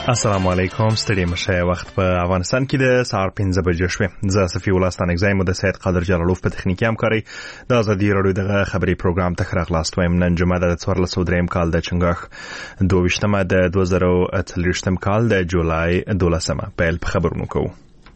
السلام علیکم. ستړي مشه. وخت په افغانستان کې د سهار 5 بجې شوې. زه صفي الله ستانګزای مو د سید قادر جلالوف په تخنیکی همکاري د ازادي راډیو د خبري پروګرام ته راغلاست. وایم نن جمعه د 1403 کال د چنګاښ 22مه د 2023 کال د جولای 12مه پیل په خبرونو کوو.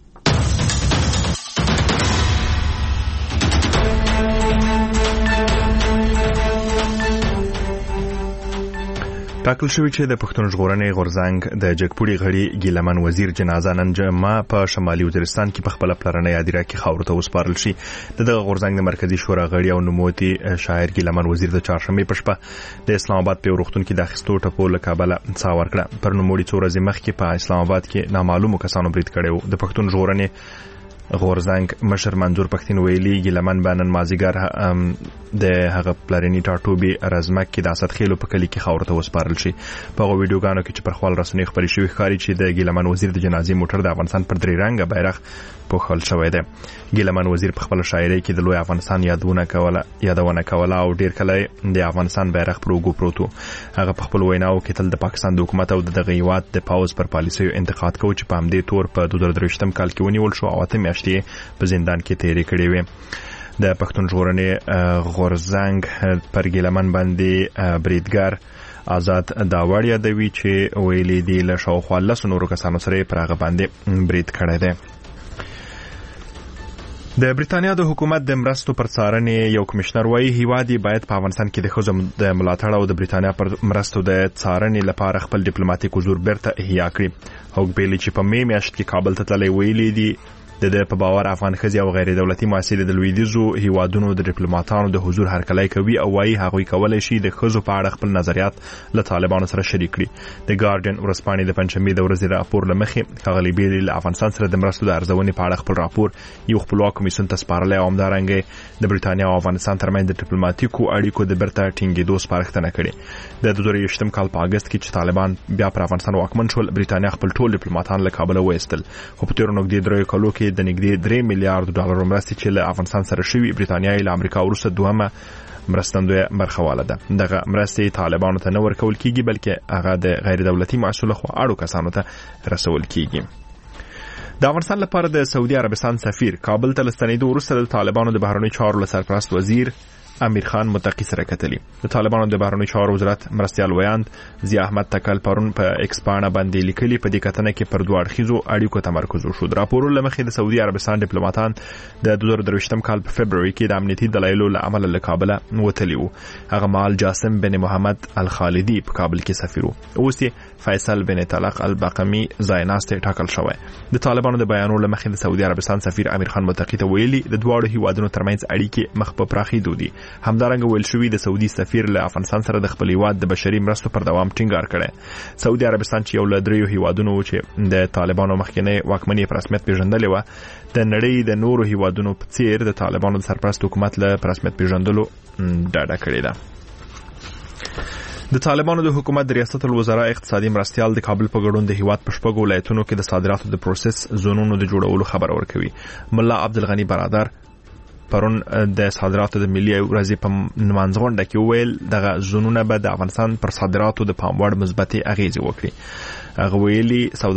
ټاکل شوی چې د پښتون ژغورنې غورځنګ د جګپوړي غړي ګیلمن وزیر جنازه نن جمعه په شمالي وزیرستان کې په خپل پلرنۍ هدیره کې خاورو ته وسپارل شي. د غورځنګ د مرکزی شورا غړي او نوموتي شاعر ګیلمن وزیر د چهارشنبه په شپه د اسلام آباد په روغتون کې د اخیستو ټپو له کابل څخه ورکړه. پر نوموړي څو ورځې مخکې په اسلام آباد کې نامعلومو کسانو برید کړی و. د پښتون ژغورنې غورځنګ مشر منظور پښتين ویلي ګیلمن بانن مازیګر د هغه پلرنی ټاټوبي رزمک کې د اسد خېلو په کلی کې خاورو ته وسپارل شي. په ویډیوګانو کې چې پر خپل رسنۍ خبري شوی ښکاري چې د ګیلمن وزیر د جنازې موټر د افغانستان پر درې رنګه بیرغ پوښل شوی دی. ګیلمن وزیر په خپل شاعرۍ کې د لوی افغانستان یادونه کوله او ډیر کله د افغانستان بیرغ پر وګو پروتو. هغه په خپل ویناو کې تل د پاکستان د حکومت او د غیوات د پاوز پر پالیسیو انتقاد کوي چې په همدې تور په 2023 کال کې ونیول شو او 8 میاشتې په زندان کې تیرې کړې وې. د پښتون ژغورنې غورځنګ پر ګیلمن باندې بریدګر آزاد داوړ یادوي چې ویلي دی له شاوخوا 10 نورو کسانو سره پر هغه باندې برید کړی دی. د بریتانیا د حکومت د مرستو پر څارنې یو کمشنر وايي هیوادي باید په افغانستان کې د ښځو د ملاتړ او د بریتانیا پر مرستو د څارنې لپاره خپل ډیپلوماټیک حضور بیرته احیا کړي. هوګ بیلی چې په می میاشت کې کابل ته تللی ویلي دی د په باور افغان ښځې او غیر دولتي مؤسسې د لویدیځو هیوادونو د ډیپلوماټانو د حضور هرکلی کوي او وايي هغوی کولای شي د ښځو په اړه خپل نظریات له طالبانو سره شریک کړي. د ګارډین ورځپاڼې د پنځمې د ورځې راپور له مخې ښاغلي بیلی له افغانستان سره د مرستو د ارزونې په اړه خپل راپور یو خپلواک کمیسیون ته سپارلی او همدارنګه د بریتانیا او افغانستان ترمنځ د ډیپلوماټیکو اړیکو د بیرته ټینګېدو سپارښتنه کړې. د 2023 کال په اگست کې چې طالبان بیا پر افغانستان واکمن شول بریتانیا خپل ټول ډیپلوماټان له کابل وایستل. خو په تیرو نږدې 3 کالو کې د نږدې 3 میلیارډ ډالر مرستې چې له افغانستان سره شوي بریتانیا له امریکا وروسته دوهمه مرستندویه برخواله ده. دغه مرستې طالبانو ته نه ورکول کیږي بلکې هغه د غیر دولتي مؤسسو خوا اړو کسانو ته رسول کیږي. د افغانستان لپاره د سعودي عربستان سفیر کابل ته لستنېدو وروسته د طالبانو د بهرنیو چارو سرپرست وزیر امیر خان متقی سره کتلی. د طالبانو د بهرنیو چارو وزارت مرستیال ویاند ضیا احمد تکل پرون په ایکس پاڼه باندې لیکلي په دې کتنه کې پر دوه اړخیزو اړیکو تمرکز وشو. د راپورونو له مخې د سعودي عربستان ډیپلوماټان د 2023 کال په فبرवरी کې د امنیتي دلایلو له امله له کابل وتلی وو. هغه مال جاسم بن محمد الخالدی په کابل کې سفیر وو. اوس یې فیصل بن طلق البقمی زایناست ټاکل شوی. د طالبانو د بیانولو له مخې د سعودي عربستان سفیر امیر خان متقی ته ویلي د دواړو هیوادونو ترمنځ اړیکې مخ په پراخېدو دي. همدارنګه ویل شوی د سعودي سفیر له افغانستان سره د خپل هیواد د بشري مرستو پر دوام ټینګار کړي. سعودي عربستان چې یو له دریو هیوادونو چې د طالبانو مخکنی واکمنۍ په رسمیت پیژندلې و د نړۍ د نورو هیوادونو په څیر د طالبانو د سرپرست حکومت له رسمیت پیژندلو ډاډه کړې ده. د طالبانو د حکومت د ریاست الوزرا اقتصادي مرستیال د کابل په ګډون د هیواد په شپږو ولایتونو کې د صادراتو د پروسس زونونو د جوړولو خبر ورکوي. ملا عبدالغنی برادر پرون د صادراتو د ملي ورځې په منځغونډه کې ویل دغه زونونه به د افغانستان پر صادراتو د پام وړ مثبتې اغیزې وکړي. هغه ویلي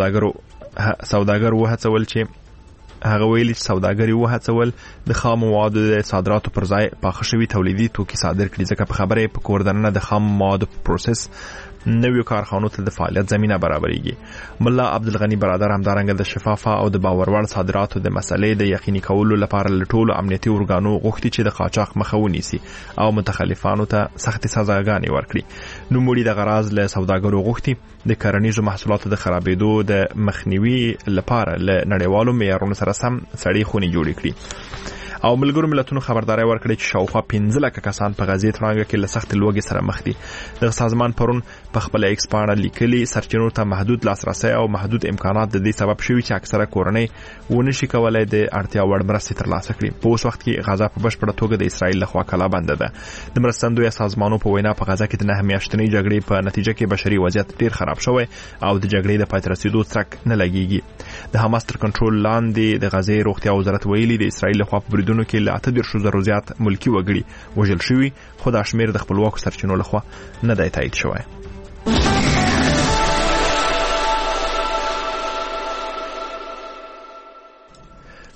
سوداګري وهڅول د خام موادو د صادراتو پر ځای پاخه شوي تولیدي توکي صادر کړي ځکه په خبره په کور دننه د خام موادو پروسس نویو کارخانو ته د فعالیت زمينه برابرېږي. ملا عبدالغنی برادر همدارنګه د شفافه او د باور وړ صادراتو د مسلې د یقیني کولو لپاره له ټولو امنیتي ارګانو غوښتي چې د قاچاق مخه ونیسي او متخلفانو ته سختې سزاګانې ورکړي. نوموړي د غراض له سوداګرو غوښتي د کرنیزو محصولاتو د خرابېدو د مخنیوي لپاره له نړیوالو معیارونو سره سم سړې خونې جوړې کړي. او ملګرو ملتونو خبرداري ورکړي چې شاوخوا 15 لک کسان په غزې ترانګه کې له سخت لوږې سره مخ دي. د سازمان پرون په خپل ایکس پاڼه لیکلي سرچینو ته محدود لاسرسي او محدود امکانات د دې سبب شوي چې اکثره کورنۍ ونشي کولای د اړتیا وړ مرستې ترلاسه کړي. په اوس وخت کې غزا په بشپړه توګه د اسرایل لخوا کلا بنده ده. د مرستندوی سازمانونو په وینا په غزا کې د 9 میاشتنۍ جګړې په نتیجه کې بشري وضعیت ډیر خراب شوی او د جګړې د پای ته رسیدو څرک نه لګیږي. د حماس تر کنټرول لاندې د غزې روغتیا وزارت ویلي د اسرایل لخوا په بریدونو کې له 8,000 زیات ملکی وګړي وژل شوي خو دا شمیر د خپلواکو سرچینو لخوا نه دی تایید شوی.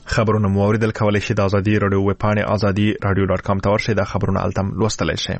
خبرونه مو اوریدل کولای شي د ازادي رادیو ویب پاڼې azadi.radio.com ته ورشئ. دا خبرونه التم لوستلی شئ.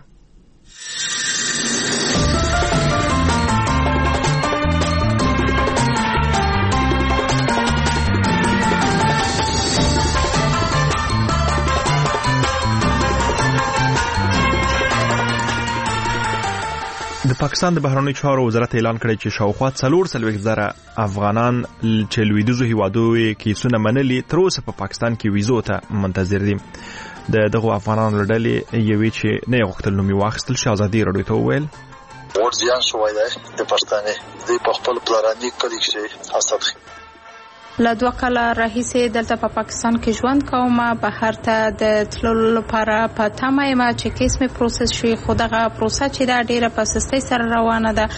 د پاکستان د بهرنیو چارو وزارت اعلان کړی چې شاوخوا 440,000 افغانان چې لویدیځو هیوادونو کې سونه منلي تر اوسه په پاکستان کې ویزو ته منتظر دي. دغه افغانانو ډلې یوې چې نه غوښتل نومي واخیستل شي ازادي رادیو ته وویل ورځيان شوی دی د پښتنې د خپل پلاني کلیک شي اسد له 2 کاله راهیسې دلته په پاکستان کې ژوند کوم. بهر ته د تللو لپاره په تمه یم چې کیس مې پروسس شي، خو دغه پروسه چې دا ډیره په سستۍ سره روانه ده.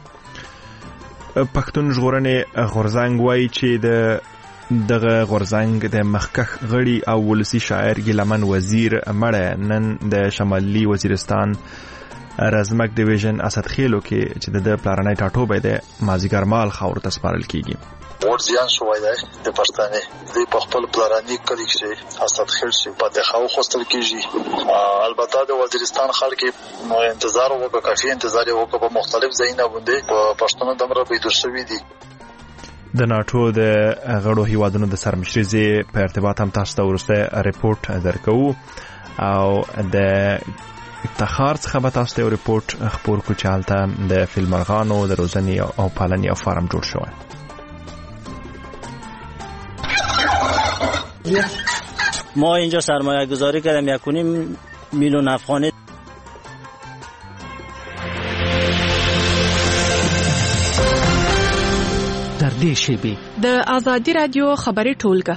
پښتون ژغورنې غورځنګ وایي چې دغه غورځنګ د مخکښ غړي او ولسی شاعر ګیلمن وزیر مړه نن د شمالي وزیرستان رزمک ډیویژن اسد خیلو کې چې د پلارنۍ ټاټوبې د مازیګر مال خاور ته سپارل کیږي. ورځيان شوی دی د پښتنې د خپل پلاني کلیک شي اسد خیل شي په دغه خوستل کیږي. البته د وزیرستان خلک انتظار وکړي، کافي انتظار وکړي په مختلف ځایونو باندې په پښتون دمره بيدور شوی دي. د ناتو د غړو هیوادونو د سرمشري په ارتباط هم تاسو ته ورسته ریپورت درکو او د تخار څخه به تاسو ته ریپورت خبر کو چالته د فیلمرغانو د روزنی او پالنی فارم جوړ شوی. ما اینجا سرمایه گذاری کردم 1.5 میلیون افغانی. در دې شیبې د ازادي رادیو خبري ټولګه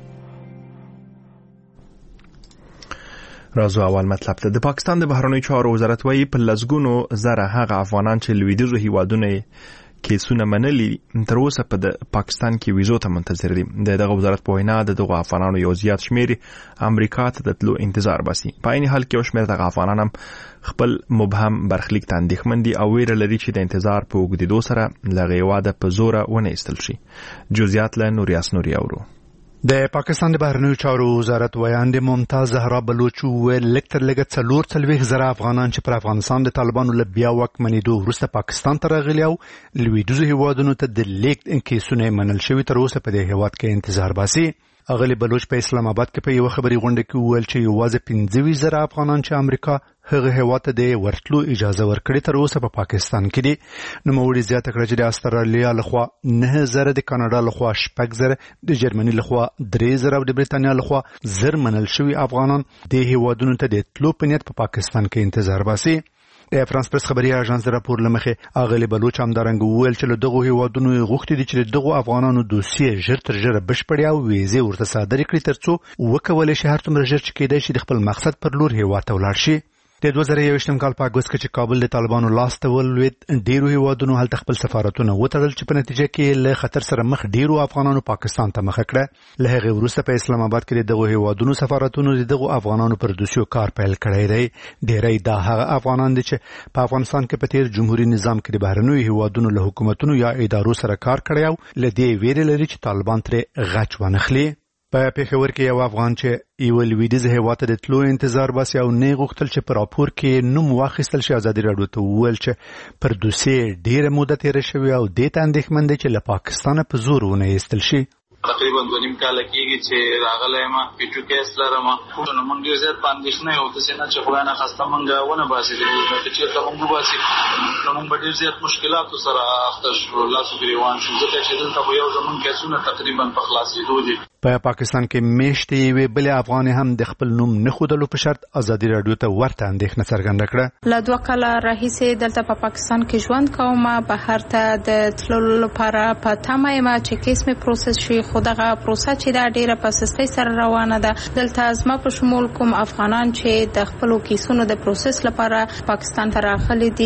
راځو اول مطلب ته. د پاکستان د بهرنیو چارو وزارت وايي په لزګونو زره هغه افغانان چې لویدیځو هیوادونو کیسونه منلي تر اوسه په پاکستان کې ویزو ته منتظر دي. دغه وزارت په وینا دغه افغانانو یو زیات شمیر امریکا ته د تلو انتظار باسي. په عین حال کې شمیر دغه افغانان هم خپل مبهم برخلیک ته اندېښمن دي او ویره لري چې د انتظار په اوږدېدو سره لغې واده په زوره ونه ایستل شي. جزئیات له نوریاس نوري اورو. د پاکستان د بهرنیو چارو وزارت ویاند ممتاز زهرا بلوچ ویل لکتر لګت 440,000 افغانان چې پر افغانستان د طالبانو له بیا واکمنېدو وروسته پاکستان ته راغلي او لویدیځو هیوادونو ته د لیک کیسونه منل شوی تر اوسه په دې هیواد کې انتظار باسي. اغلی بلوچ په اسلام آباد کې په یو خبري غونډه کې ویل چې یوازې 15,000 افغانان چې امریکا هغه هیواد ته د ورتلو اجازه ورکړي تر اوسه په پاکستان کې دي. نو موړي زیاته کړه چې د استرالیا لخوا 9,000 د کاناډا لخوا 6,000 د جرمني لخوا 3,000 او د بریتانیا لخوا 0 منل شوی افغانان د هیوادونو ته د تلو په نیت په پاکستان کې انتظار باسي. د فرانس پریس خبري اژانس د راپور لمخې اغلی بلوچ هم درنګ ویل چې له دغه هیوادونو غوښتي دي چې دغه افغانانو دوسیه ژر تر ژره بشپړي او ویزه ورته صادره کړي ترڅو وکولای شي هر څومره ژر چې کېدای شي د خپل مقصد پر لور هیواد ته ولاړ شي. د 2021 کال په اگست کې چې کابل د طالبانو لاس ته ولوید ډیرو هیوادونو هلته خپل سفارتونه وتړل چې په نتیجه کې له خطر سره مخ ډیرو افغانانو پاکستان ته مخ کړه. له هغه وروسته په اسلام آباد کې دغه هیوادونو سفارتونو دغه افغانانو پر دوسیو کار پیل کړی دی. ډیری دا هغه افغانان دي چې په افغانستان کې په تیر جمهوریت نظام کې د بهرنیو هیوادونو له حکومتونو یا ادارو سره کار کړی او لدې ویل لري چې طالبان ترې غچ ونخلي. په پیښور کې یو افغان چې یو لویدیځ هیواد ته د تلو انتظار باسي او نه غوښتل چې پر راپور کې نوم واخیستل شي ازادي رادیو ته ویل چې پر دوسیه ډیره موده تیر شوی او د ته اندېښمن دي چې له پاکستان په زور ونه ایستل شي. تقریبا 2.5 کال کېږي چې راغلی ما پیچو کیس لرم نو مونږ ډېر زیات اندېښنه یو د سینه چې خو نه خسته مونږ ونه باسي د چې ته مونږ باسي نو مونږ ډېر زیات مشکلاتو سره اخته شو لاسو ګریوان شو ځکه چې دلته یو زمون کیسونه تقریبا په خلاصېدو دي. په پاکستان کې میشتې وی بل افغان هم د خپل نوم نه خودلو په شرط ازادي رادیو ته ورته اندېښنه څرګنده کړه. له 2 کاله راهیسې دلته په پاکستان کې ژوند کوم. بهر ته د تللو لپاره په تمه یم چې کیس مې پروسس شي، خو دغه پروسه چې دا ډیره په سستۍ سره روانه ده. دلته زما په شمول کوم افغانان چې د خپل کیسونو د پروسس لپاره پاکستان ته راغلي دي له ګڼو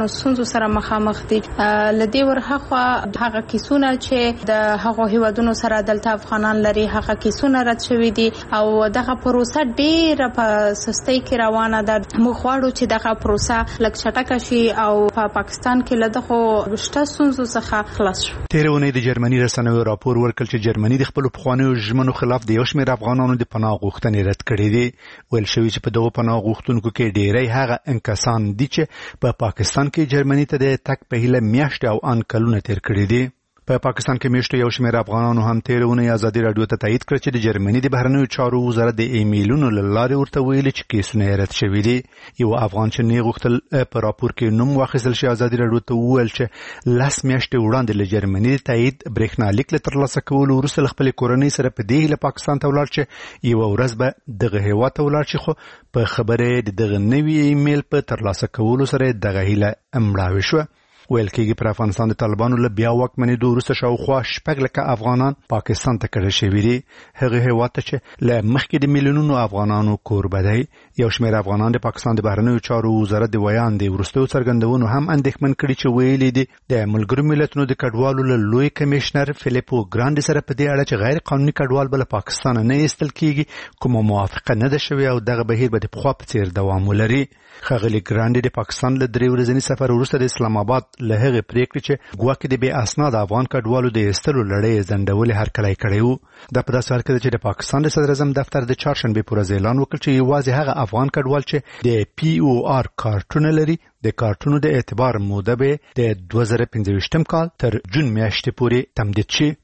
افغانانو ستونزو سره مخامخ دي. لدی ورهخوا هغه کیسونه چې د هغو هیوادونو سره دلته افغانان لري هغه کیسونه رد شوي دي او دغه پروسه ډیره په سستۍ کې روانه ده. موږ غواړو چې دغه پروسه لږ چټکه شي او په پاکستان کې له دغو شته ستونزو څخه خلاص شي. تېره اونۍ د جرمني رسنیو راپور ورکړ چې جرمني د خپلو پخوانیو ژمنو خلاف د یو شمېر افغانانو د پناه غوښتنې رد کړې دي. ویل شوي چې په دغو پناه غوښتونکو کې ډېری هغه انکسان دي چې په پاکستان کې جرمني ته د تګ په هیله میاشتې او ان کلونه تېر کړي دي. په پاکستان کې میشته یو شمېر افغانانو هم تېره اونۍ ازادي راډیو ته تایید کړ چې د جرمني د بهرنیو چارو وزارت د ایمیلونو له لارې ورته ویلي چې کیسونه یې رد شوي دي. یو افغان چې نه غوښتل په راپور کې نوم واخیستل شي ازادي راډیو ته وویل چې 10 میاشتې وړاندې له جرمني د تایید برېښنالیک له ترلاسه کولو وروسته له خپلې کورنۍ سره په دې هیله پاکستان ته ولاړ چې یوه ورځ به دغه هېواد ته ولاړ شي، خو په خبره د دغه نوي ایمیل په ترلاسه کولو سره دغه هیله مړاوې شوه. ویل کېږي پر افغانستان د طالبانو له بیا واکمنېدو وروسته شاوخوا 6 لکه افغانان پاکستان ته کډه شوي دي. هغه هېواد ته چې له مخکې د میلیونونو افغانانو کوربه دی. یو شمېر افغانان د پاکستان د بهرنیو چارو وزارت د ویاندې وروستیو څرګندونو هم اندېښمن کړي چې ویلي دي د ملګرو ملتونو د کډوالو له لوی کمیشنر فیلیپو ګرانډي سره په دې اړه چې غیر قانوني کډوال به له پاکستان نه ایستل کېږي کومه موافقه نه ده شوې او دغه بهیر به د پخوا په څېر دوام ولري. ښاغلي ګرانډي د پاکستان له 3 ورځني سفر وروسته د اسلام آباد له هغې پرېکړې چې ګواکې د بې اسناده افغان کډوالو د ایستلو لړۍ ځنډولې هرکلی کړی و. دا په داسې حال کې ده چې د پاکستان د صدر اعظم دفتر د چهارشنبې په ورځ اعلان وکړ چې یوازې هغه افغان کډوال چې د پی او آر کارتونه لري د کارتونو د اعتبار موده به د 2025 کال تر جون میاشتې پورې تمدید شي.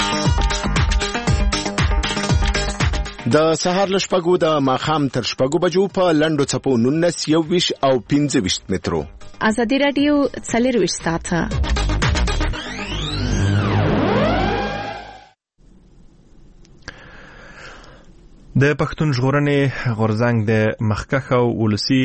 د سهار له شپږو د ماښام تر شپږو بجو په لنډو څپو 19 21 او 25 مترو. ازادي راډیو 24 ساعته. د پښتون ژغورنې غورځنګ د مخکښ او ولسی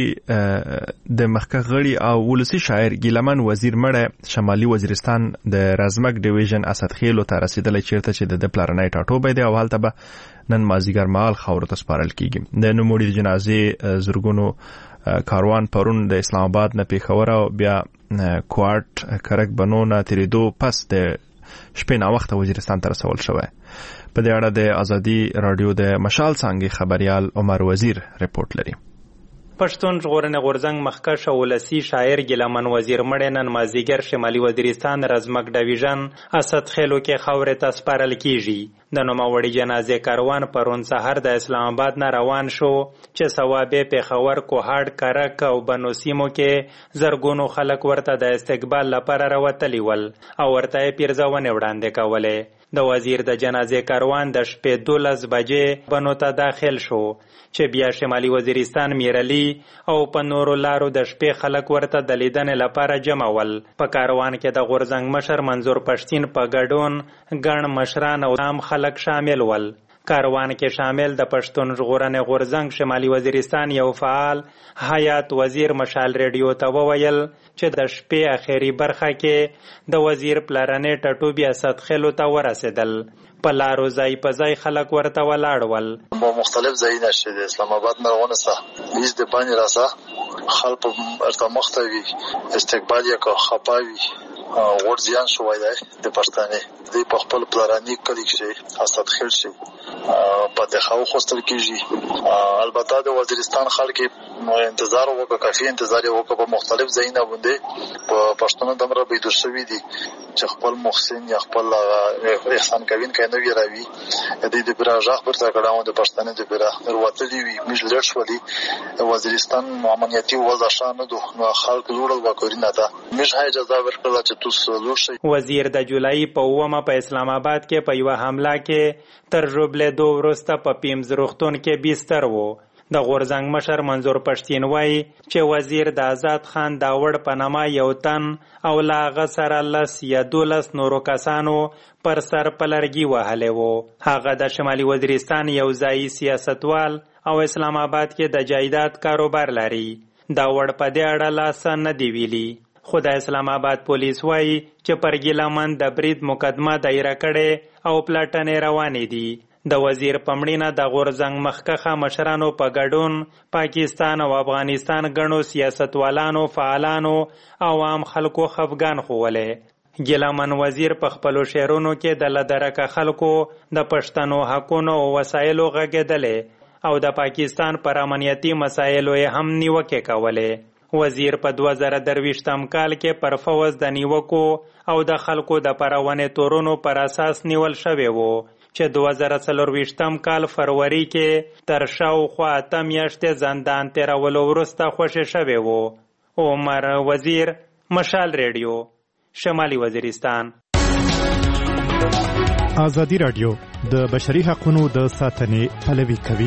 د مخکښ غړي او ولسی شاعر ګیلمن وزیر مړه شمالي وزیرستان د رزمک ډیویژن اسدخیلو ته رسیدلی چیرته چې د پلارنای ټاټوبې دی او هلته به نن مازیګر مهال خاورو ته سپارل کیږي. د نوموړي د جنازې زرګونو کاروان پرون د اسلام آباد نه پیښور او بیا کوارټ کرک بنو نه تیریدو پس د شپې ناوخته وزیرستان ته رسول شوی. په دې اړه د ازادي راډیو د مشال څانګې خبريال عمر وزیر رپورټ لري. پښتون ژغورنې غورځنګ مخکښ او ولسی شاعر ګیلمن وزیر مړه نن مازیګر شمالي وزیرستان رزمک ډیویژن اسدخیلو کې خاورې ته سپارل کیږي. د نوموړي جنازې کاروان پرون سحر د اسلام آباد نه روان شو چې ثوابه پیښور کوهاټ کرک او بنو سیمو کې زرګونو خلک ورته د استقبال لپاره راوتلی ول او ورته پیرزونه وړاندې کوله. د وزیر د جنازې کاروان د شپې 12 بجې بنو ته داخل شو چې بیا شمالي وزیرستان میرلی او په نورو لارو د شپې خلک ورته د لیدنې لپاره جمع ول. په کاروان کې د غورځنګ مشر منظور پښتین په ګډون ګڼ مشران او عام خلک شامل ول. کاروان کې شامل د پښتون ژغورنې غورځنګ شمالي وزیرستان یو فعال حیات وزیر مشال ریډیو ته وویل چې د شپې اخیری برخه کې د وزیر پلارنې ټټوبي اسدخیلو ته ورسېدل. په لارو ځای په ځای خلک ورته ولاړ ول. مختلف ځایونه چې د اسلام آباد نه روانه سه هیڅ د باندې راسه خلک ارته مختوي استقبال یې کو خپاوي ورځيان شوای دی د پښتنې د په خپل پلارانی کلی کې اسدخیل شي په دغه خوستل کېږي. البته د وزیرستان خلک انتظار وکړ، کافي انتظار وکړ په مختلف ځایونه باندې په پښتون دمر به د شوی دي چې خپل محسن یا خپل احسان کوین کینو وی راوي د براجاخ پر تاګړاو د پښتنې د برا وروتلی وی مج لړ شولي وزیرستان امنیتي وضع شانه دو خلک جوړل وکړینه دا مش هاي اجازه ورکړه چې وزیر د جولای په 9 په اسلام آباد کې په یو حمله کې تر ژوبلې 2 ورسته په پیمز روغتون کې بستر وو. د غورځنګ مشر منظور پښتین وایي چې وزیر د آزاد خان داوړ په نامه یو تن او لا غسر 10 یا 12 نورو کسانو پر سر پلرګي وهلې وو. هغه د شمالي وزیرستان یو ځای سیاستوال او اسلام آباد کې د جایداد کاروبار لري. داوړ په دې اړه لاس نه دی ویلي. خو د اسلام آباد پولیس وایي چې پر ګیلمن د برید مقدمه دایره کړې او پلاټنې روانې دي. د وزیر په مړینه د غورځنګ مخکښه مشرانو په ګډون پاکستان او افغانستان ګڼو سیاستوالانو، فعالانو او عام خلکو خفګان ښوولی. ګیلامن وزیر په خپلو شعرونو کې د لدرکه خلکو د پښتنو حقونو او وسایلو غږېدلی او د پاکستان پر امنیتي مسایلو یې هم نیوکې کولې. وزیر په 2023 کال کې پر فوز د نیوکو او د خلکو د پرونې تورونو پر اساس نیول شوی وو چې 2024 کال فروری کې تر شاوخوا 8 میاشتې زندان تیرولو وروسته خوشی شوی وو. عمر وزیر، مشال ریډیو، شمالي وزیرستان. ازادي رادیو د بشري حقوقو د ساتنې پلوي کوي.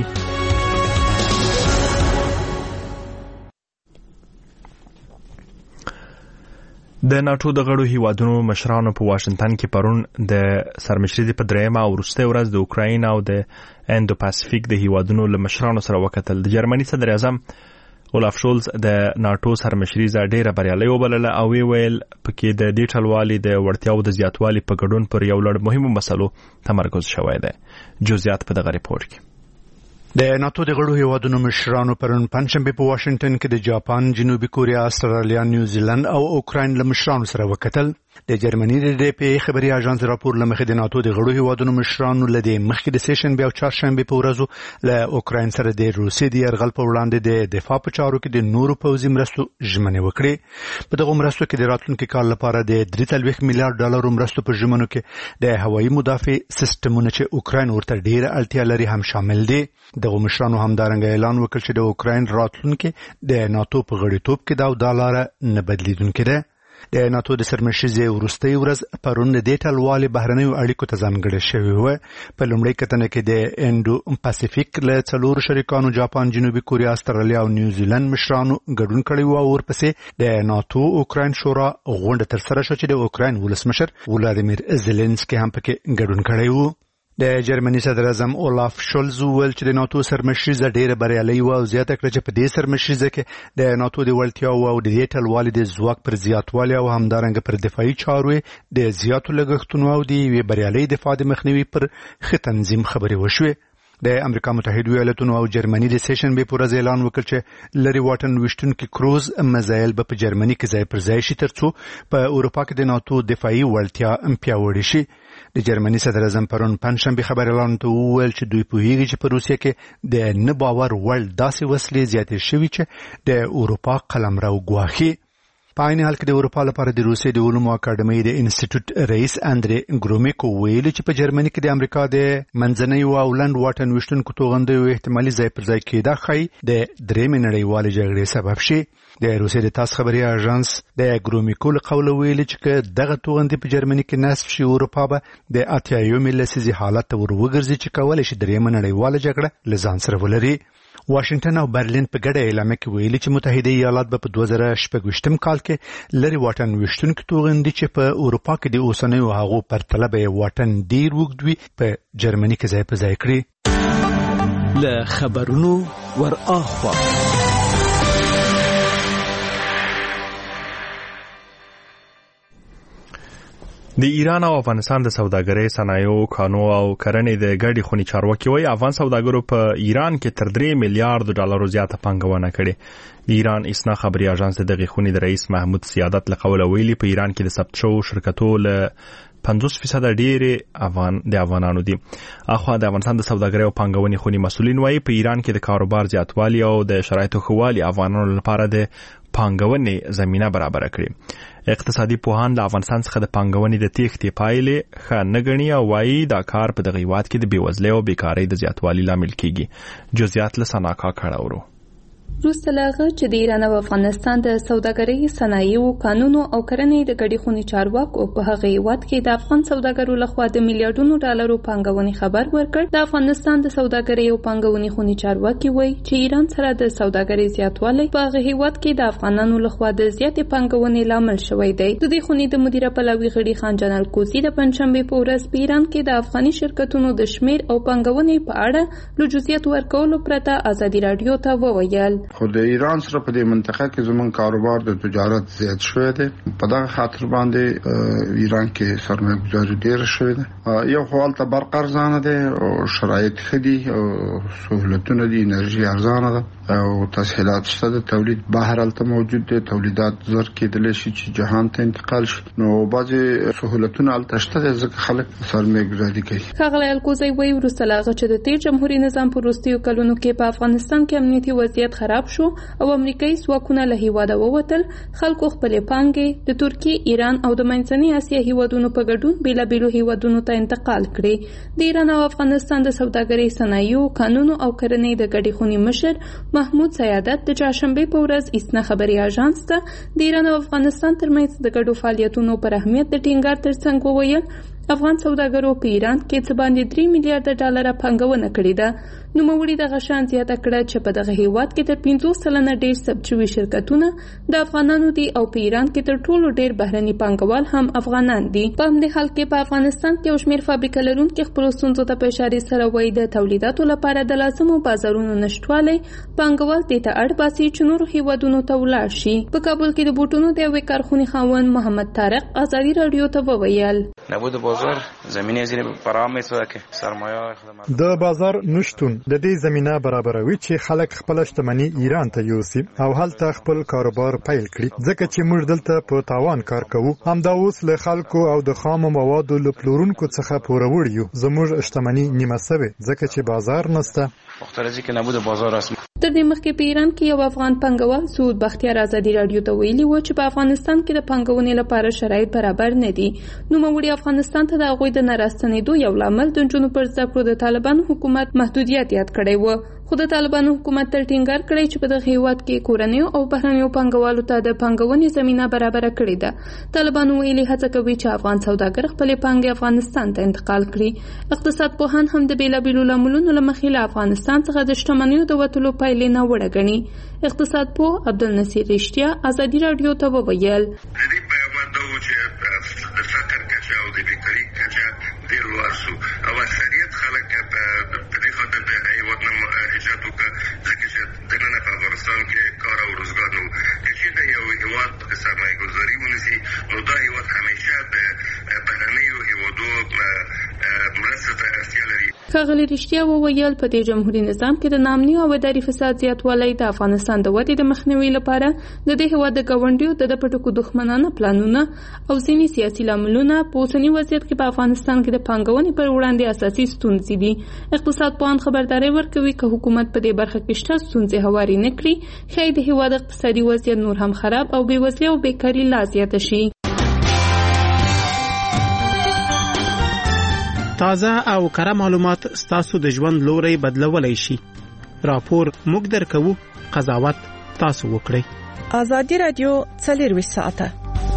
د ناتو د غړو هیوادونو مشرانو په واشنگټن کې پرون د سرمشري په درېیمه او وروستۍ ورځ د اوکراین او د اندو پاسفیک د هیوادونو له مشرانو سره وکتل. د جرمني صدر اعظم اولاف شولز د ناتو سرمشري ډیره بریالۍ وبلله او ویل پکې د دې ټلوالي د وړتیاو د زیاتوالي په ګډون پر یو لړ مهمو مسلو تمرکز شوی دی. جزئیات په دغه ریپورت کې. د ناتو د غړو هیوادونو مشرانو پرون پنځشنبه په واشنگټن کې د جاپان، جنوبي کوریا، استرالیا، نیوزیلند او اوکراین له مشرانو سره وکتل. د جرمني د ډي خبري اژانس راپور لمخې د ناتو د غړو هیوادونو مشرانو له د مخکې د سیشن بیا او چهارشنبه په ورځو له اوکراین سره د روسي د يرغل په وړاندې د دفاع په چارو کې د نورو پوځي مرستو ژمنې وکړې. په دغه مرستو کې د راتلونکي کال لپاره د 3.3 میلیارډ ډالر مرستو په ژمنو کې د هوایي مدافع سیستمونو چې اوکراین ورته ډیره اړتیا لري هم شامل دي. دغه مشرانو همدارنګه اعلان وکړ چې د اوکراین راتلونکي د ناتو په غړیتوب کې دا لاره نه بدلیدونکې ده. د ناتو د سرمشري وروستۍ ورځ پرون د دې ټلوالي بهرنیو اړیکو ته ځانګړې شوې وه. په لومړۍ کتنه کې د اندو پاسفیک له څلورو شریکانو جاپان، جنوبي کوریا، استرالیا او نیوزیلند مشرانو ګډون کړی و او ورپسې د ناتو اوکراین شورا غونډه ترسره شوه چې د اوکراین ولسمشر ولادیمیر زيلنسکي هم پکې ګډون کړی و. د جرمني صدر اعظم اولاف شولز ویل چې د ناتو سرمشري ډیره بریالۍ و او زیاته کړه چې په دې سرمشري کې د ناتو د وړتیاو او د دې ټلوالي د ځواک پر زیاتوالي او همدارنګه پر دفاعي چارو د زیاتو لګښتونو او د بریالۍ دفاع د مخنیوي پر ښه تنظیم خبرې وشوې. د امریکا متحده ایالاتونو او جرمني د سیشن به پر اعلان وکړ چې لری واټن وشتونکو کروز مزایل په جرمني کې ځای پر ځای شي ترڅو په اروپا کې د ناتو دفاعي وړتیا پیاوړې شي. د جرمني صدر اعظم پرون پنځشنبه خبر اعلان ته وویل چې دوی پوهیږي چې په روسیه کې د نه باور وړ داسې وسلې زیاتې شوي چې د اروپا قلمرو ګواښي. په عین حال کې د اروپا لپاره د روسیې د علومو اکاډمۍ د انسټیټیوټ رئیس اندرې ګرومیکو ویلي چې په جرمني کې د امریکا د منځنۍ او لند واټن وشتونکو توغندیو احتمالي ځای پر ځای کېدا ښایي د درېمې نړیوالې جګړې سبب شي. د روسیې د تاس خبري اژانس د ګرومیکو له قوله ویلي چې دغه توغندي په جرمني کې نصب شي اروپا به د 88 لسیزې حالت ته وروګرځي چې کولای شي درېمه نړیواله جګړه له ځان سره ولري. واشنگټن او برلین په ګډه اعلامیه کې ویلي چې متحده ایالات به په 2026 کال کې لری واټن وشتونکو توغندي چې په اروپا کې د اوسنیو هغو پرتله به واټن ډیر وګړي په جرمني کې ځای په ځای کړي. له خبرونو ور اخوا د ایران او افغانستان د سوداګرۍ، صنایعو، کانو او کرنې د ګډې خونی چارواکي وایي افغان سوداګرو په ایران کې تر 3 میلیارډ ډالر زیاته پانګونه کړې. د ایران اسنا خبري اژانس د دغه خونی د رئیس محمود سیادت له قوله ویلي په ایران کې د ثبت شوو شرکتو له 50% ډېر د افغانانو دي. اخوا د افغانستان د سوداګرۍ او پانګونې خونی مسؤلین وایي په ایران کې د کاروبار زیاتوالي او د شرایطو ښه والي افغانانو لپاره د پانګونې زمينه برابر کړي. اقتصادي پوهان د افغانستان څخه د پانګونې د تېښتې پایلې ښه نه ګڼي او وایي دا کار په دغه هیواد کې د بېوزلۍ او بیکارۍ د زیاتوالي لامل کیږي. جزئیات له سناکا کړهورو. وروسته له هغه چې د ایران او افغانستان د سوداګرۍ، صنایعو، قانونو او کرنې د ګډې خونې چارواکو په هغه هیواد کې د افغان سوداګرو لخوا د میلیارډونو ډالرو پانګونې خبر ورکړ. د افغانستان د سوداګرۍ او پانګونې خونې چارواکي وایي چې ایران سره د سوداګرۍ زیاتوالی په هغه هیواد کې د افغانانو لخوا د زیاتې پانګونې لامل شوی دی. د دې خونې د مدیره پلاوي غړي خان جان الکوزي د پنځشنبه په ورځ په ایران کې د افغاني شرکتونو د شمیر او پانګونې په اړه له جزئیات ورکولو پرته ازادي رادیو ته وویل خو د ایران سره په دې منطقه کې زموږ کاروبار د تجارت زیات شوی دی. په دغه خاطر باندې ایران کې سرمایه گذاري ډېره شوې ده. یو خو هلته برق ارزانه دی او شرایط ښه دي او سهولتونه دي، انرژي ارزانه ده او تسهیلات شته د تولید بهر هلته موجود دي. تولیدات زر کېدلی شي چې جهان ته انتقال شي. نو بعضې سهولتونه هلته شته دي ځکه خلک سرمایه گذاري کوي. ښاغلی الکوزی وایي وروسته له هغه چې د تېر جمهوري نظام په وروستیو کلونو کې په افغانستان کې امنیتي وضعیت خراب شو او امریکایي ځواکونه له هیواده ووتل، خلکو خپلې پانګې د ترکیې، ایران او د منځنۍ اسیا هیوادونو په ګډون بېلابېلو هیوادونو ته انتقال کړي. د ایران او افغانستان د سوداګرۍ، صنایعو، قانونو او کرنې د ګډې خونې مشر محمود سیادت د چهارشنبې په ورځ ایسنا خبري اژانس ته د ایران او افغانستان ترمنځ د ګډو فعالیتونو پر اهمیت د ټینګار ترڅنګ وویل افغان سوداګرو په ایران کې څه باندې 3 میلیارډ ډالر پانګونه کړې ده. نوموړي دغه شان زیاته کړه چې په دغه هیواد کې تر 50% ډېر ثبت شوي شرکتونه د افغانانو دي او په ایران کې تر ټولو ډېر بهرني پانګوال هم افغانان دي. په همدې حال کې په افغانستان کې یو شمېر فابریکه لرونکي خپلو ستونزو ته په اشارې سره وایي د تولیداتو لپاره د لازمو بازارونو نشتوالی پانګوال دې ته اړ باسي چې نورو هیوادونو ته ولاړ شي. په کابل کې د بوټونو د یوې کارخونې خاوند محمد طارق ازادي رادیو ته وویل نبود بازار زمینه زیر فراهم میسازه که سرمایه خدمات د بازار نشتون د دې زمينه برابروي چې خلک خپل شتمنۍ ایران ته یوسي او هلته خپل کاروبار پیل کړي، ځکه چې موږ دلته په تاوان کار کوو. همدا اوس له خلکو او د خام موادو له پلورونکو څخه پوروړ یو. زموږ شتمنۍ نیمه سوي ځکه چې بازار نشته. مختلفی که نبود بازار است. تر دې مخکې په ایران کې یو افغان پانګوال سعود بختیار ازادي رادیو ته ویلي و چې په افغانستان کې د پانګونې لپاره شرایط برابر نه دي. نوموړي افغانستان ته د هغوی د نه راستنېدو یو لامل د نجونو پر زده کړو د طالبانو حکومت محدودیت یاد کړی و. خو د طالبانو حکومت تل ټینګار کړی چې په دغه هیواد کې کورنیو او بهرنیو پانګوالو ته د پانګونې زمینه برابره کړې ده. طالبانو ویلي هڅه کوي چې افغان سوداګر خپلې پانګې افغانستان ته انتقال کړي. اقتصاد پوهان هم د بېلابېلو لاملونو له مخې له افغانستان څخه د شتمنیو د وتلو پایلې ناوړه ګڼي. اقتصاد پوه عبدالنصیر رښتیا ازادي رادیو ته وویل فقر کچه او د بیکاري کچه ډېر لوړ شو او اکثریت خلک په دې خاطر د هیواد نه هجرت وکړ ځکه چې دننه په افغانستان کې کار او روزګار نه و. که چېرته یو هیواد سرمایه ګذاري ونیسي نو دا هیواد همیشه د بهرنیو هیوادو مرستې ته اړتیا لري. ښاغلي رښتیا وویل په دې جمهوري نظام کې د ناامني او اداري فساد زیاتوالی د افغانستان د ودې د مخنیوي لپاره د دې هیواد د ګاونډیو د پټکو دښمنانه پلانونه او ځینې سیاسي لاملونه په اوسني وضعیت کې په افغانستان کې د پانګونې پر وړاندې اساسي ستونزې دي. اقتصاد پوهان خبرداری ورکوي که حکومت په دې برخه کې شته ستونزې هواري نه کړي ښایي د هیواد اقتصادي وضعیت نور هم خراب او بېوزلي او بیکاري لا زیاته شي. تازه او کره معلومات ستاسو د ژوند لوري بدلولای شي. راپور موږ درکوو، قضاوت تاسو وکړئ. ازادي رادیو 24 ساعته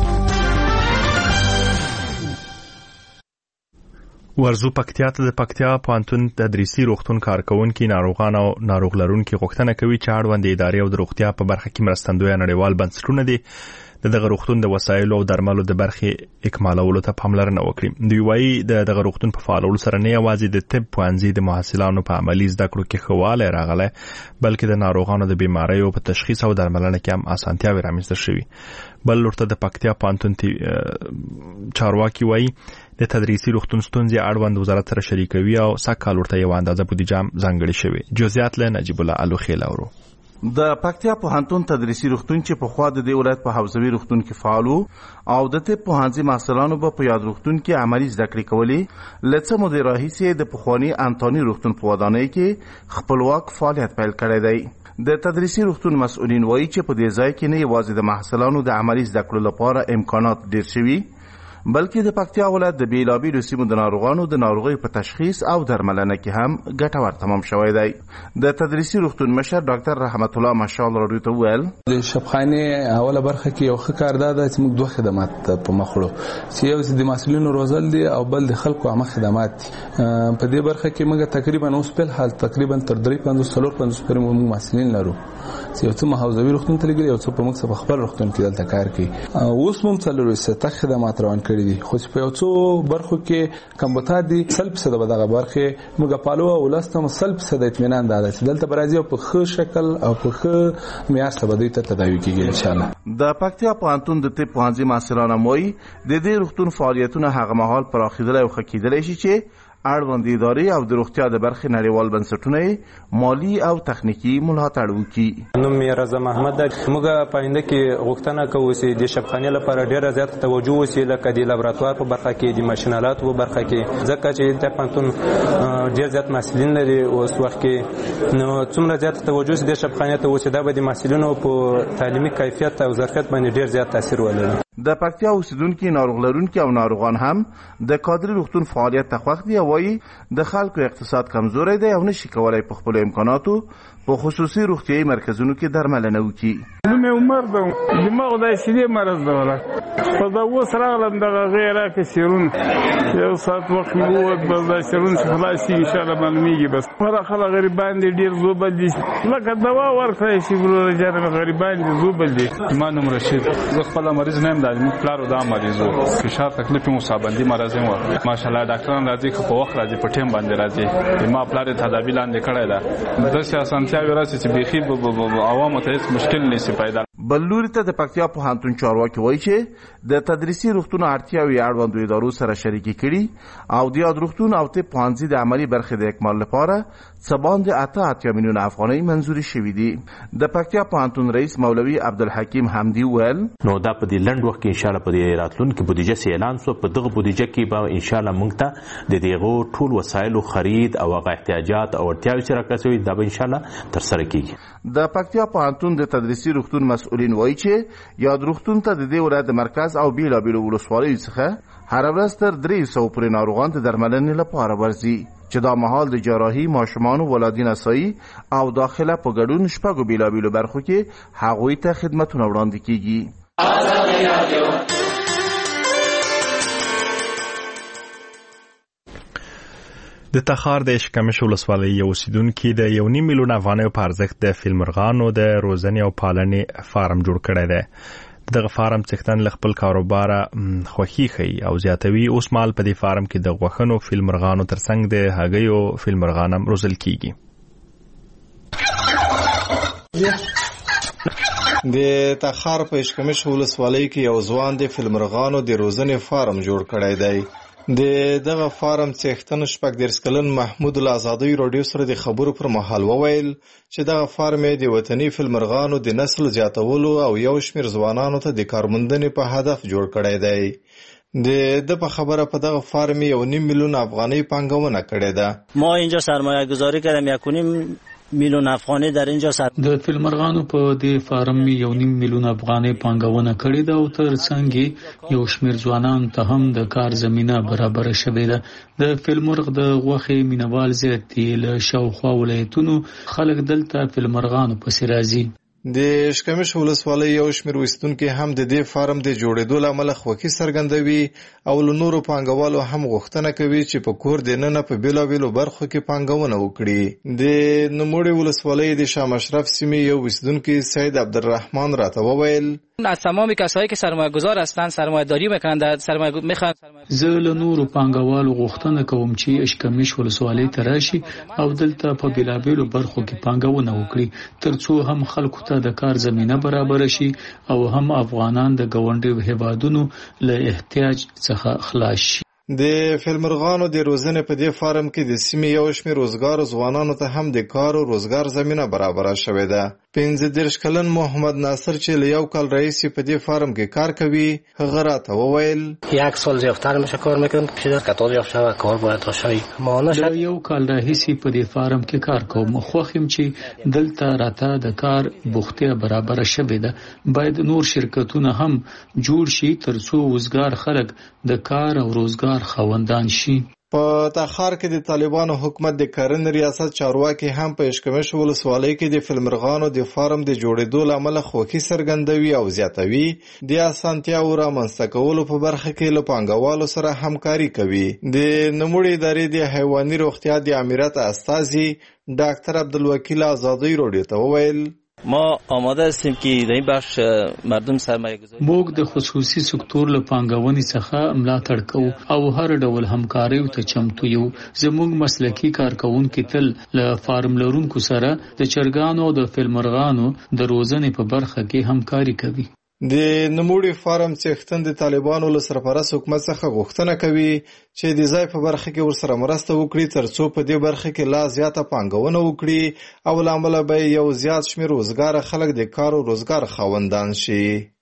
ورزو پکتیا ته د پکتیا پوهنتون تدریسي روغتون کارکونکي ناروغان او ناروغ لرونکي غوښتنه کوي چې اړوند ادارې او د روغتیا په برخه کې مرستندوی نړیوال بنسټونه دي دغه روغتون د وسایلو او درملو د برخې اکمالولو ته پاملرنه وکړي. دوی وایي دغه روغتون په فعالولو سره نه یوازې د طب پوهنځي د محصلانو په عملي زده کړو کې ښه والی راغلی بلکې د ناروغانو د بیماریو په تشخیص او درملنه کې هم اسانتیاوې رامنځته شوي. بل لورته د پکتیا پوهنتون چارواکي وایي د تدریسي روغتون ستونزې اړوند وزارت سره شریکوي او سږکال ورته یوه اندازه بودیجه هم ځانګړې شوې. جزئیات له نجیب الله الوخیل اورو. د پکتیا پوهنتون تدریسي روغتون چې په خوا د دې ولایت په حوزوي روغتون کې فعال او د طب پوهنځي محصلانو په یاد روغتون کې عملي زده کړې کولې لڅه مودې راهیسې د پخواني انټوني روغتون په ودانۍ کې خپلواک فعالیت پیل کړی دی. د تدریسي روغتون مسؤلین وایي چې په دې ځای کې نه یوازې د محصلانو د عملي زده کړو لپاره امکانات ډېر شوي بلکې د پکتیا ولایت د بیلابیلو سیمو د ناروغانو د ناروغۍ په تشخیص او درملنه کې هم ګټور تمام شوی دی. د تدریسي روغتون مشر ډاکټر رحمت الله مشال رادیو ته وویل د شفخانه اوله برخه کې یو ښه کار ده چې موږ دوه خدمات په مخ وړو چې یو د مسؤلینو روزل دي او بل د خلکو عامه خدمات دي. په دې برخه کې موږ تقریبا اوس په حال تقریبا تر 350 پورې موږ مسؤلین لرو چې یو څه حوزوي روغتون ته لګي یو څه په موږ په خپل روغتون کې دلته کار کوي. اوس موږ څلور سته خدمات روان کړي کړی دي خو په یو څو برخو کې کمبوتا دي 100% به دغه برخه موږ پالو او لستم 100% اطمینان ده چې دلته برازي په ښه شکل او په ښه معیار سره دوی ته تداوي کیږي ان شاء الله. د پکتیا پوهنتون د طب پوهنځي محصلان موي د دې روغتون فعالیتونه هغه مهال پراخیدل او خکېدل شي چې اړوند ادارې او د روغتیا د برخې نړیوال بنسټونه مالی او تخنیکی ملاتړ وکړي. نوم یې رضا محمد ده. موږ په آینده کې غوښتنه کوو چې د شفاخانې لپاره ډېره زیات توجه وشي لکه د لابراتوار په برخه کې د ماشینالات په برخه کې ځکه چې د پوهنتون ډېر زیات محصلین لري اوس وخت کې نو څومره زیات توجه چې د شفاخانې ته وشي دا به د محصلینو په تعلیمي کیفیت او ظرفیت باندې ډېر زیات تاثیر ولري. د پکتیا اوسیدونکو ناروغ لرونکو او ناروغان هم د کادر روغتون فعالیت ته خوښ دي او وايي د خلکو اقتصاد کمزوري دی او نشي کولای په خپل امکاناتو په خصوصي روغتيایي مرکزونو کې درملنه وکړي. مې عمر ده دماغ د سیدي مرز ده ولا په دا و سره غلم د غیره کې سیرون یو سات وخت مو د دا سیرون خلاصي ان شاء الله معلومیږي بس پر خلک غریبان دي ډیر زوبل دي لکه دوا ورکړی شي ګورو جره غریبان دي زوبل دي. ما نوم رشید زه خپل مریض نه یم د پلارو دا مریض وو فشار تکلیف مو صابندي مرز و ماشاءالله ډاکټران راځي خو په وخت راځي په ټیم باندې راځي ما پلار تدابیر لاندې کړی دا د سیاسانتیا وراسي چې بيخي عوامو ته هیڅ مشکل نشي پیدا. بلوري ته د پکتیا پوهنتون چارواکي وایي چې د تدریسي روغتون اړتیاوي اړوندو ادارو سره شریکي کړي او د یاد روغتون او طب پوهنځي د عملی برخې د اکمال لپاره څه باندې 8 میلیون افغانۍ منزوري شوې دي. د پکتیا پوهنتون رئیس مولوي عبدالحکیم حمدي ویل نو دا په دې لنډ وخت کې ان شاء الله په دې راتلونکي بودیجه سي اعلان سو په دغه بودیجه کې به ان شاء الله موږ ته د دغه ټول وسایلو خرید او هغه احتیاجات او اړتیاوې چې راکړي دا به ان شاء الله تر سره کیږي. د پکتیا پوهنتون د تدریسي روغتون مسؤلین وایي چې یاد روغتون ته د دې ولایت مرکز او بیلابیلو ولسوالیو څخه هر ورځ تر 300 پورې ناروغان ته درملنې لپاره ورځي چې دا مهال د جراحي ماشومان ولادي نسایي او داخله په ګډون شپږو بیلابیلو برخو کې هغوی ته خدمتونه وړاندې کیږي. د تخار د اشکمش ولسوالۍ یو اوسیدونکي د 1.5 میلیون افغانیو په ارزښت د فیلمرغانو د روزنې او پالنې فارم جوړ کړی دی. دغه فارم څښتن له خپل کاروبار خوښي ښیي او زیاتوي. اوس مال په دې فارم کې د غوښنو فیلمرغانو ترڅنګ د هګیو فیلمرغان هم روزل کیږي. د تخار په اشکمش ولسوالۍ کې یو ځوان د فیلمرغانو د روزنې فارم جوړ کړی دی. دغه فارم څښتن 14 کلن محمود الازادي رادیو سره د خبرو پر مهال وویل چې دغه فارم د وطني فیلمرغانو د نسل زیاتولو او یو شمېر ځوانانو ته د کارموندنې په هدف جوړ کړی دی. د په خبره په دغه فارم 1.5 میلیون افغانۍ پانګونه کړې ده. ما اینجا سرمایه گذاری کردم 1.5 میلیون افغانی در اینجا د فیلمرغانو په دې فارم 1.5 میلیون افغانۍ پانګونه کړې ده او ترڅنګ یو شمېر ځوانان ته هم د کار زمینه برابر شوې ده. د فیلمرغ د غوښې مینوال زیات دي. له شاوخوا ولایتونو خلک دلته فیلمرغانو پسې راځي. د اشکمش ولسوالۍ یو شمېر اوسیدونکي هم د دې فارم د جوړېدو له امله خوښي څرګندوي او له نورو پانګوالو هم غوښتنه کوي چې په کور دننه په بیلابیلو برخو کې پانګونه وکړي. د نوموړې ولسوالۍ د شاه مشرف سیمې یو اوسیدونکي سید عبدالرحمن راته وویل از تمام کسایی که سرمایه گذار هستند سرمایه داری میکنند در سرمایه میخوان. زه له نورو پانګوالو غوښتنه کوم چې اشکمش ولسوالۍ ته راشي او دلته په بیلابیلو برخو کې پانګونه وکړي ترڅو هم خلکو ته د کار زمینه برابر شي او هم افغانان د ګاونډي هیوادونو له احتیاج څخه خلاص شي. د فیلمرغانو د روزنې په دې فارم کې د سیمې یو شمېر روزګار ځوانانو ته هم د کار او روزګار زمینه برابر شوې ده. 15 کلن محمد ناصر چې له یو کال راهیسې په دې فارم کې کار کوي هغه راته وویل 1 سال زیاتر میشه کار میکنم که در قطار یافته و کار باید شوی. د یو کال راهیسې په دې فارم کې کار کوم. خوښ یم چې دلته راته د کار بوختیا برابر شوې ده. باید نور شرکتونه هم جوړ شي ترڅو وزګار خلک د کار او روزګار خوندان شي. په تخار کې د طالبانو حکومت د کرنې ریاست چارواکي هم په اشکمش ولسوالۍ کې د فیلمرغانو د فارم د جوړېدو له امله خوښي څرګندوي او زیاتوي. د اسانتیاوو رامنځته کولو په برخه کې له پانګوالو سره همکاري کوي. د نوموړې ادارې د حیواني روغتیا د امارت استازي ډاکټر عبدالوکیل آزادي رادیو ته وویل ما آماده هستیم که در این بخش مردم سرمایه گذاری موږ د خصوصي سکتور له پانګونې څخه ملاتړ کوو او هر ډول همکاري ته چمتو یو. زموږ مسلکي کارکونکو تل له فارم لرونکو سره د چرګانو او د فلمرغانو د روزنې په برخه کې همکاري کوي. د نموړي فارم څښتن د طالبانو له سرپرست حکومت څخه غوښتنه کوي چې د ځای په برخه کې ورسره مرسته وکړي ترڅو په دې برخه کې لا زیاته پانګونه وکړي او لامل به یو زیات شمیر روزګار خلک د کار او روزګار خاوندان شي.